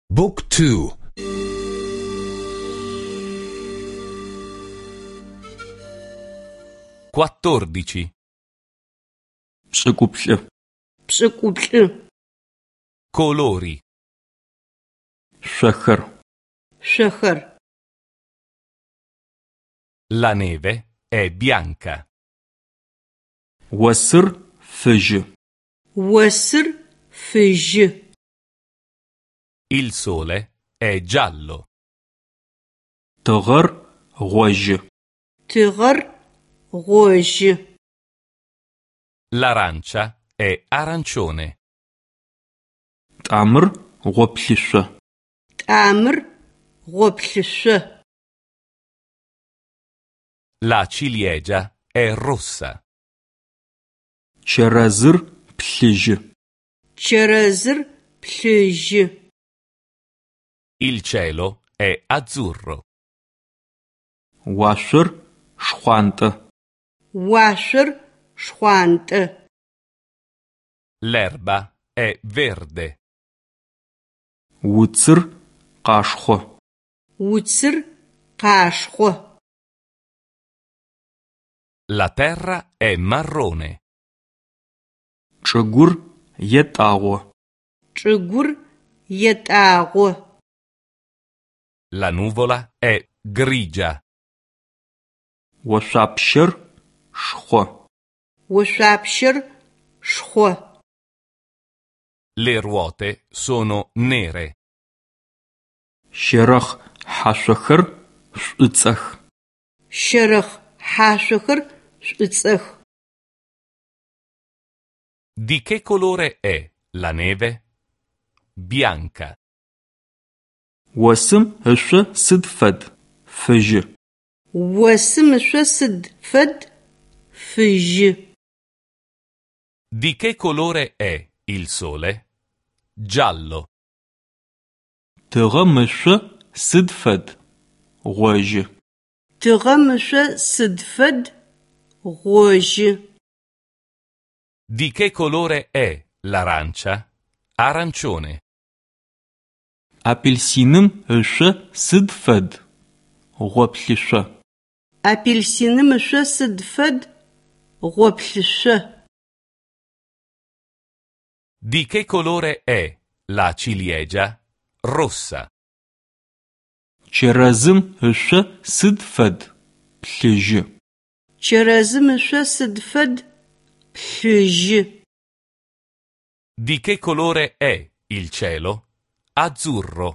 Book 2. 14. Pş'ık'uplh'ı. Colori. Şşexer. La neve è bianca. Осыр фыжьы. Осыр фыжьы. Il sole è giallo. Тыгъэр гъожьы. Тыгъэр гъожьы. L'arancia è arancione. Тӏамыр гъоплъышъо. Тӏамыр гъоплъышъо. La ciliegia è rossa. Чэрэзыр плъыжьы. Чэрэзыр плъыжьы. Il cielo è azzurro. Уашъор шхъуантӏэ. Уашъор шхъуантӏэ. L'erba è verde. Уцыр къашхъо. Уцыр къашхъо. La terra è marrone. Чӏыгур етӏагъо. Чӏыгур етӏагъо. La nuvola è grigia. Ошъуапщэр шхъо. Ошъуапщэр шхъо. Le ruote sono nere. Щэрэхъ хьашъохэр шӏуцӏэх. Щэрэхъ хьашъохэр шӏуцӏэх. Di che colore è la neve? Bianca. Осым ышъо сыд фэд? Фыжьы. Осым ышъо сыд фэд? Фыжьы. Di che colore è il sole? Giallo. Тыгъэм ышъо сыд фэд? Гъожьы. Тыгъэм ышъо сыд фэд? Гъожьы. Di che colore è l'arancia? Arancione. Апельсиным ышъо сыд фэд? Гъоплъышъо. Апельсиным ышъо сыд фэд? Гъоплъышъо. Di che colore è la ciliegia? Rossa. Чэрэзым ышъо сыд фэд? Плъыжьы. Чэрэзым ышъо сыд фэд? Плъыжьы. Di che colore è il cielo? Azzurro.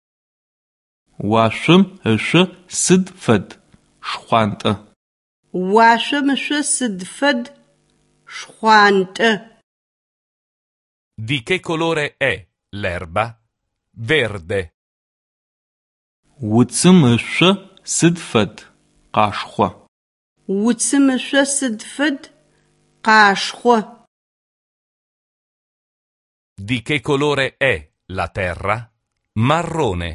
Уашъом ышъо сыд фэд? Шхъуантӏэ. Уашъом ышъо сыд фэд? Шхъуантӏэ. Di che colore è l'erba? Verde. Уцым ышъо сыд фэд? Къашхъо. Уцым ышъо сыд фэд? Къашхъо. Di che colore è la terra? Marrone.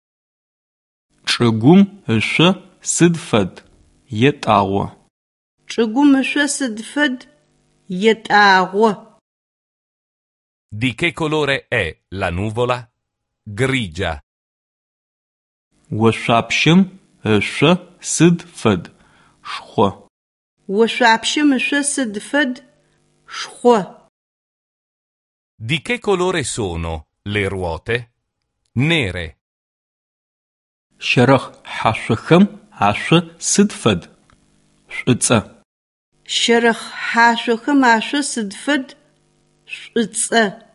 Чӏыгум ышъо сыд фэд? Етӏагъо. Чӏыгум ышъо сыд фэд? Етӏагъо. Di che colore è la nuvola? Grigia. Ошъуапщэм ышъо сыд фэд? Шхъо. Ошъуапщэм ышъо сыд фэд? Шхъо. Di che colore sono le ruote? Nere. Щэрэхъ хьашъохэм ашъо сыд фэд? Шӏуцӏэ. Щэрэхъ хьашъохэм ашъо сыд фэд? Шӏуцӏэ.